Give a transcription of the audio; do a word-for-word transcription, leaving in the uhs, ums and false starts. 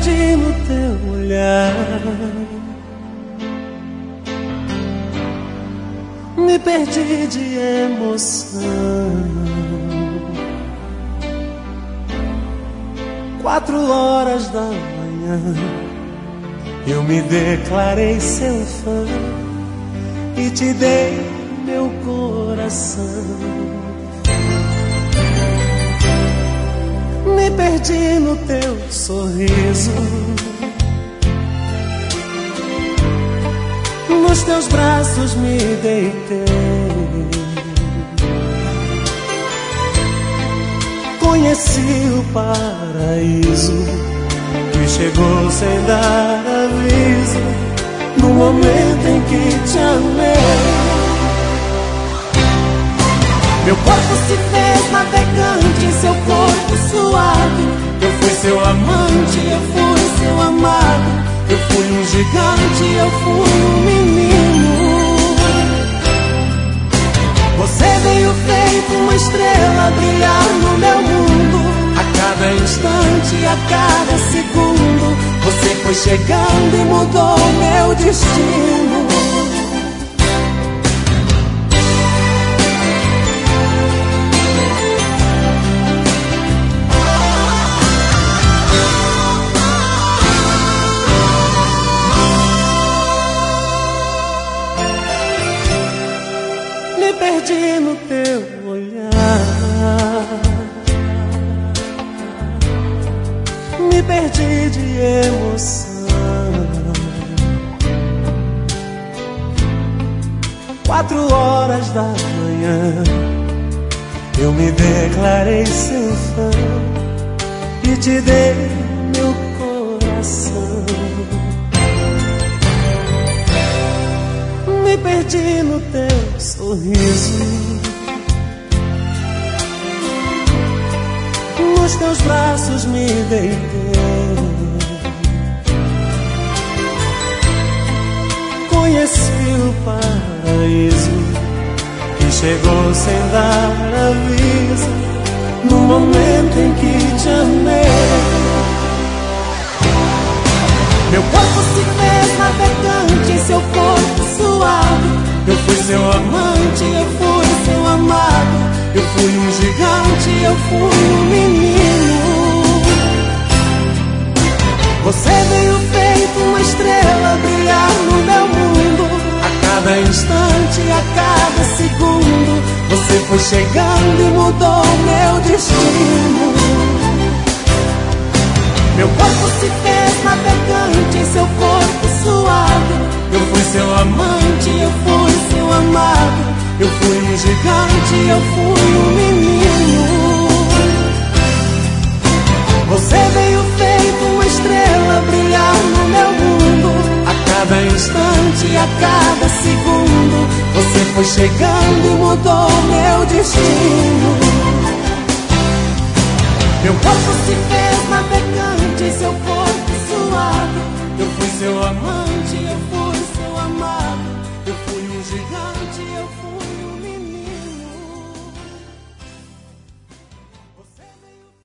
perdi no teu olhar, me perdi de emoção. Quatro horas da manhã eu me declarei seu fã e te dei meu coração. Me perdi no teu sorriso, nos teus braços me deitei. Conheci o paraíso que chegou sem dar aviso, no momento em que te amei. Meu corpo se fez navegante, seu corpo suave. Eu fui seu amante, eu fui seu amado. Eu fui um gigante, eu fui um menino. Você veio feito uma estrela brilhar no meu mundo. A cada instante, a cada segundo, você foi chegando e mudou meu destino. Me perdi no teu olhar, me perdi de emoção. Quatro horas da manhã eu me declarei seu fã e te dei meu coração. Me perdi no teu sorriso, nos teus braços me deitei. Conheci o paraíso que chegou sem dar aviso, no momento em que te amei. Meu corpo se fez navegante, seu corpo suave. Eu fui seu amante, eu fui seu amado. Eu fui um gigante, eu fui um menino. Você veio feito uma estrela brilhar no meu mundo. A cada instante, a cada segundo, você foi chegando e mudou meu destino. Meu corpo se fez navegante, seu corpo suave. Eu fui seu amante, eu fui seu amado. Eu fui um gigante, eu fui um menino. Você veio feito uma estrela brilhar no meu mundo. A cada instante, a cada segundo, você foi chegando e mudou meu destino. Meu corpo se fez navegante, seu corpo